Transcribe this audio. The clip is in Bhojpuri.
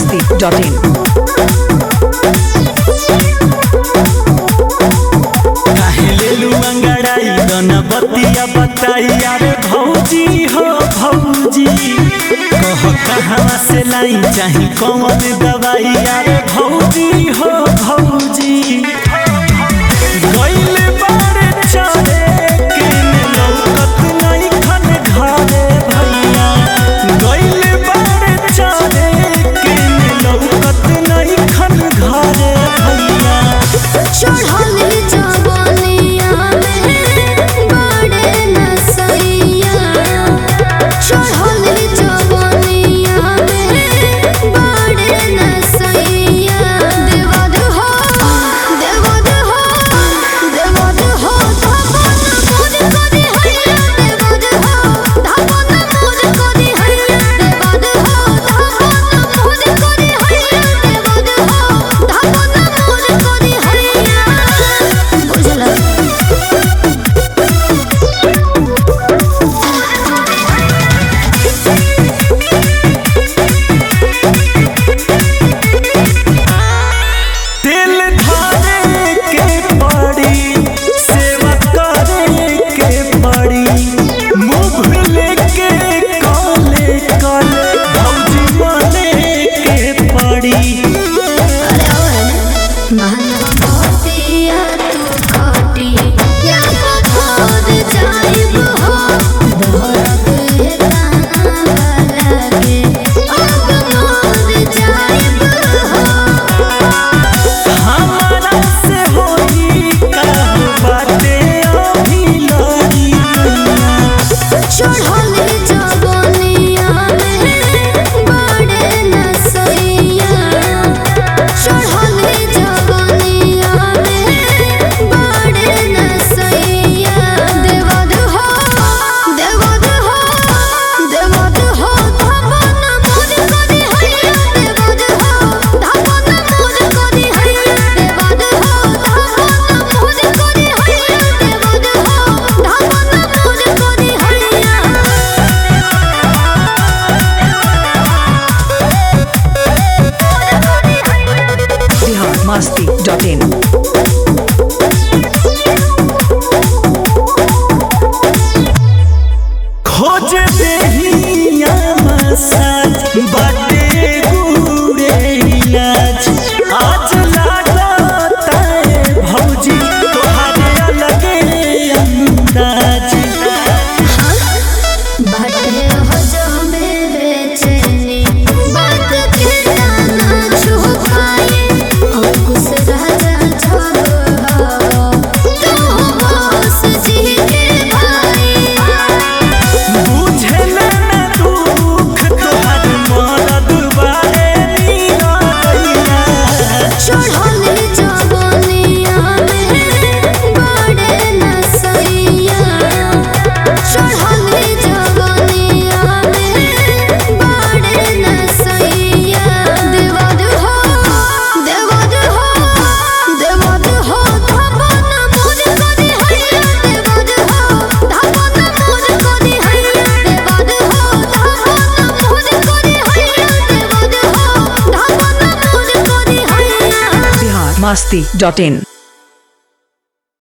biharmasti.in बतिया बताइया रे भौजी हो भौजी कह कहाँ से लाई चाही कौन दवाइया रे भौजी हो भौजी गइले बारे चले के लौकत नहीं खन घरे भैया गइले बारे चले के लौकत नहीं खन घरे भैया चढ़ल जवानिया biharmasti.in खोज देहिया मसाज बाटे गुड़े इलाज आज लागता है भौजी तोहारे अलगे अंदाज बाटे हो जो में बेचैनी बात के ना छुपाए अंकुश राजा छोड़ो तू बस जी के भाई biharmasti.in